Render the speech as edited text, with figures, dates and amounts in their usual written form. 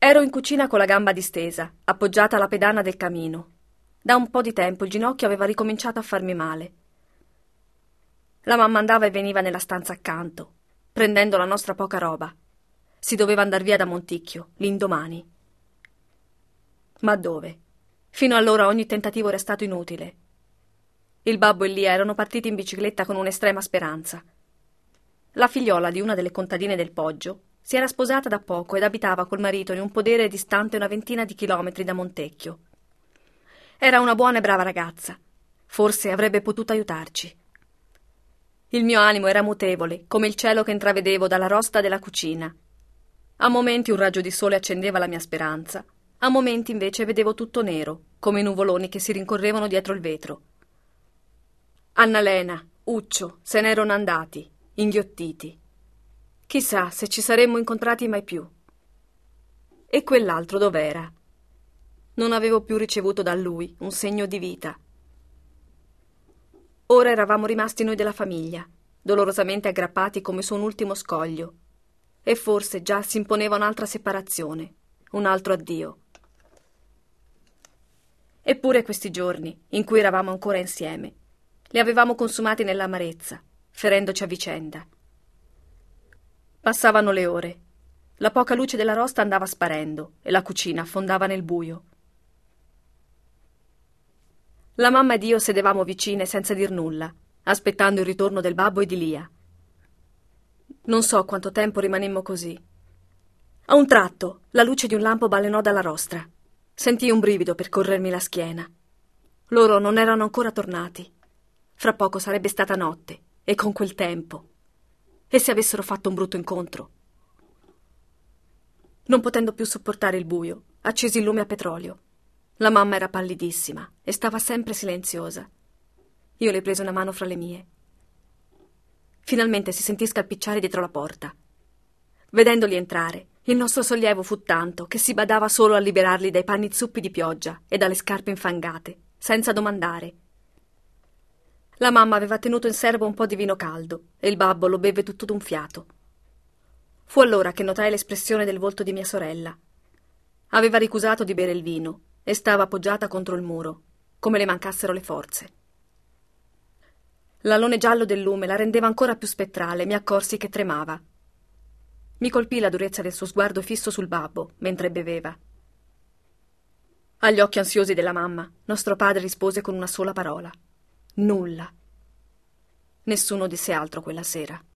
Ero in cucina con la gamba distesa, appoggiata alla pedana del camino. Da un po' di tempo il ginocchio aveva ricominciato a farmi male. La mamma andava e veniva nella stanza accanto, prendendo la nostra poca roba. Si doveva andar via da Monticchio, l'indomani. Ma dove? Fino allora ogni tentativo era stato inutile. Il babbo e Lia erano partiti in bicicletta con un'estrema speranza. La figliola di una delle contadine del Poggio si era sposata da poco ed abitava col marito in un podere distante una ventina di chilometri da Montecchio. Era una buona e brava ragazza. Forse avrebbe potuto aiutarci. Il mio animo era mutevole, come il cielo che intravedevo dalla rosta della cucina. A momenti un raggio di sole accendeva la mia speranza, a momenti invece vedevo tutto nero, come i nuvoloni che si rincorrevano dietro il vetro. Annalena, Uccio, se ne erano andati, inghiottiti. Chissà se ci saremmo incontrati mai più. E quell'altro dov'era? Non avevo più ricevuto da lui un segno di vita. Ora eravamo rimasti noi della famiglia, dolorosamente aggrappati come su un ultimo scoglio. E forse già si imponeva un'altra separazione, un altro addio. Eppure questi giorni, in cui eravamo ancora insieme, li avevamo consumati nell'amarezza, ferendoci a vicenda. Passavano le ore. La poca luce della rosta andava sparendo e la cucina affondava nel buio. La mamma ed io sedevamo vicine senza dir nulla, aspettando il ritorno del babbo e di Lia. Non so quanto tempo rimanemmo così. A un tratto, la luce di un lampo balenò dalla rostra. Sentii un brivido percorrermi la schiena. Loro non erano ancora tornati. Fra poco sarebbe stata notte, e con quel tempo. E se avessero fatto un brutto incontro? Non potendo più sopportare il buio, accesi il lume a petrolio. La mamma era pallidissima e stava sempre silenziosa. Io le presi una mano fra le mie. Finalmente si sentì scalpicciare dietro la porta. Vedendoli entrare, il nostro sollievo fu tanto che si badava solo a liberarli dai panni zuppi di pioggia e dalle scarpe infangate, senza domandare. La mamma aveva tenuto in serbo un po' di vino caldo e il babbo lo beve tutto d'un fiato. Fu allora che notai l'espressione del volto di mia sorella. Aveva ricusato di bere il vino e stava appoggiata contro il muro, come le mancassero le forze. L'alone giallo del lume la rendeva ancora più spettrale e mi accorsi che tremava. Mi colpì la durezza del suo sguardo fisso sul babbo mentre beveva. Agli occhi ansiosi della mamma, nostro padre rispose con una sola parola. Nulla. Nessuno disse altro quella sera.